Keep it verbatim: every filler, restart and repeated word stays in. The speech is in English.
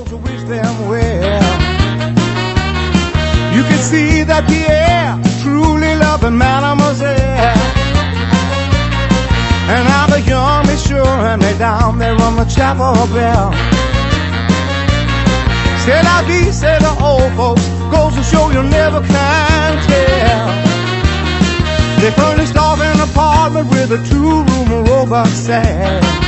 to wish them well. You can see that Pierre truly loved the mademoiselle. And now the young is sure and they down there on the chapel bell. C'est la vie, say the old folks, goes to show you never can tell. They furnished off an apartment with a two-room robot set.